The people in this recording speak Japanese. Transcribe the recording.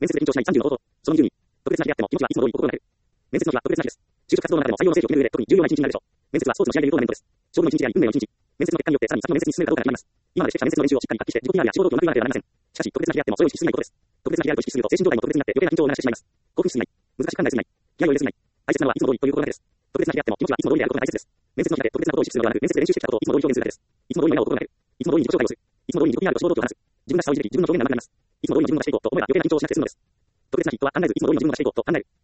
面接で緊張しない30の男。その20に。特別な日であっても気持ちはいつも通り心がなる。面接の日は特別な日です。就職活動の中でも採用の成否を決める上で特に重要な一日になるでしょう。面接はスポーツの試合でいうトーナメントです。勝負の一日であり運命の一日。面接の結果によってさらに先の面接に進めるかどうかが決まります。今までしてきた面接の練習をしっかり発揮して自己 PR や志望動機をまくらなければなりません。しかし特別な日であってもそれを意識しすぎないことです。特別な日であると意識すると精神状態も特別になって余計な緊張を流してしまいます。興奮しすぎない。難しく考えすぎない。気合を入れすぎない。大切なのはいつも通りという心がけです。特別な日であっても気持ちはいつも通りであることが大切です。面接の日で特別なことを意識するのではなく、面接で練習してきたことをいつも通り表現するだけです。いつも通りの笑顔を心がける。いつも通りに自己紹介をする。いつも通りに自己 PR と志望動機を話す。自分らしさをいじり、自分の表現がなくなります。いつも通りに自分のがしていこうと思えば余計な緊張をしなくて済むのです。特別な日とは考えずいつも通りの自分のがしていこうと考える。